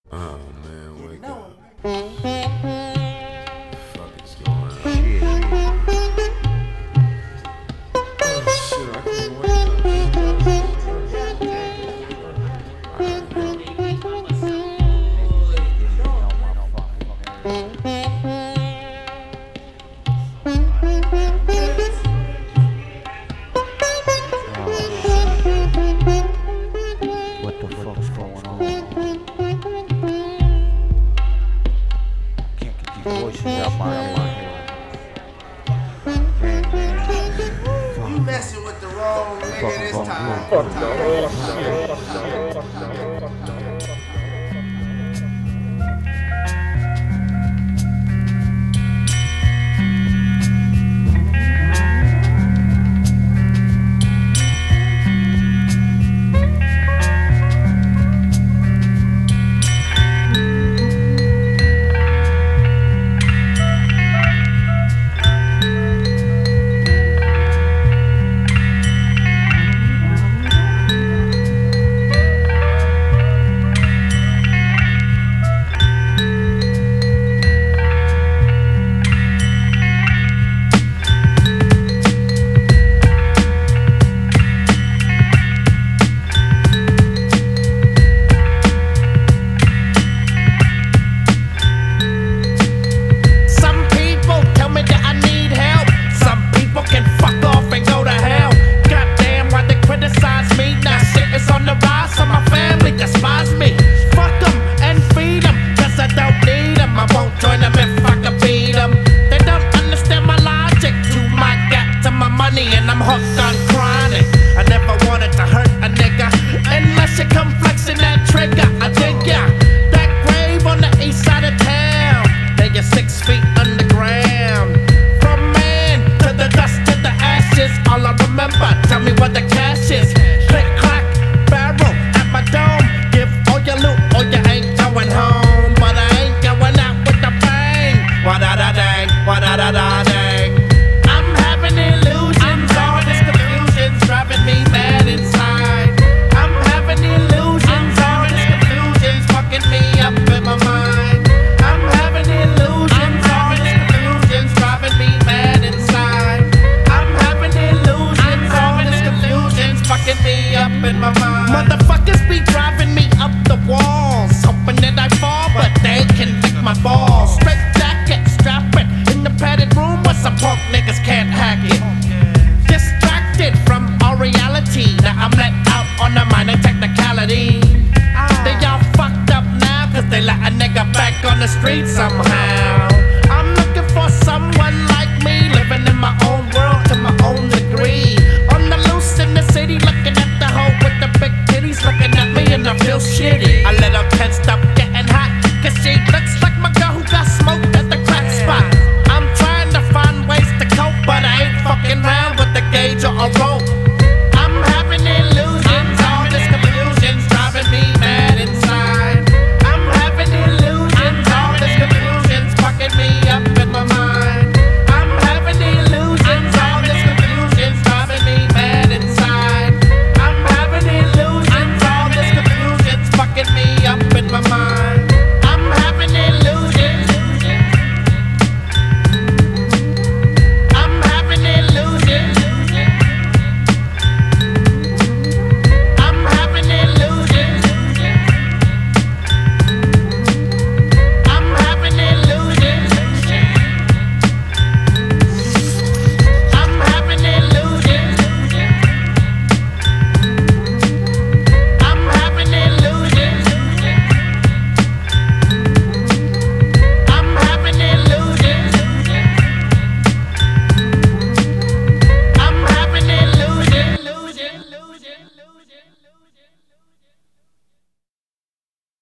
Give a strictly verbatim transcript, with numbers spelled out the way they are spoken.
Oh man, wake No. up. Fuck is going on? Shit. Oh shit, I can't wake What the fuck is going on? Can't get these voices out my head. Man, You messing with the wrong nigga this time. And I'm hooked on chronic. I never wanted to hurt a nigga unless you come flexing that trigger. I dig ya. That grave on the east side of town. Then you're six feet underground. From man to the dust to the ashes. All I remember, tell me what the cash is. Click clack, barrel at my dome. Give all your loot or you ain't going home. But I ain't going out with the bang. Wa da da dang, wa da da da dang. I'm having illusions. Driving me mad inside. I'm having illusions, all these confusions fucking me up in my mind. I'm having illusions, all these confusions driving me mad inside. I'm having illusions, all these confusions fucking me up in my mind. Motherfuckers be driving me up the walls, hoping that I fall, but they can lick my balls. Straight jacket, strap it in the padded room where some punk niggas can't hack it. Distracted from all reality. Now I'm let out on a minor technicality. They all fucked up now cause they let a nigga back on the street somehow. I'm looking for someone like me, living in my own world to my own degree. On the loose in the city, looking at the hoe with the big titties, looking at me and I feel shitty. I let her